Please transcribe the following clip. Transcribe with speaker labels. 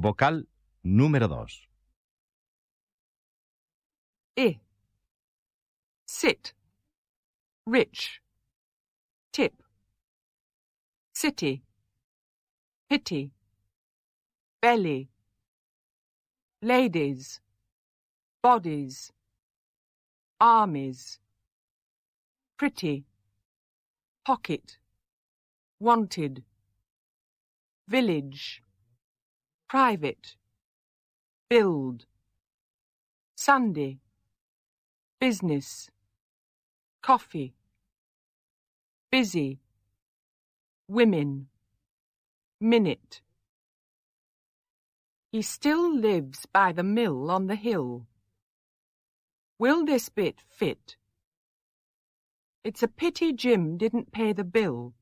Speaker 1: Vocal número 2.
Speaker 2: I. Sit. Rich. Tip. City. Pity. Belly. Ladies. Bodies. Armies. Pretty. Pocket. Wanted. Village. Private. Build. Sunday. Business. Coffee. Busy. Women. Minute. He still lives by the mill on the hill. Will this bit fit? It's a pity Jim didn't pay the bill.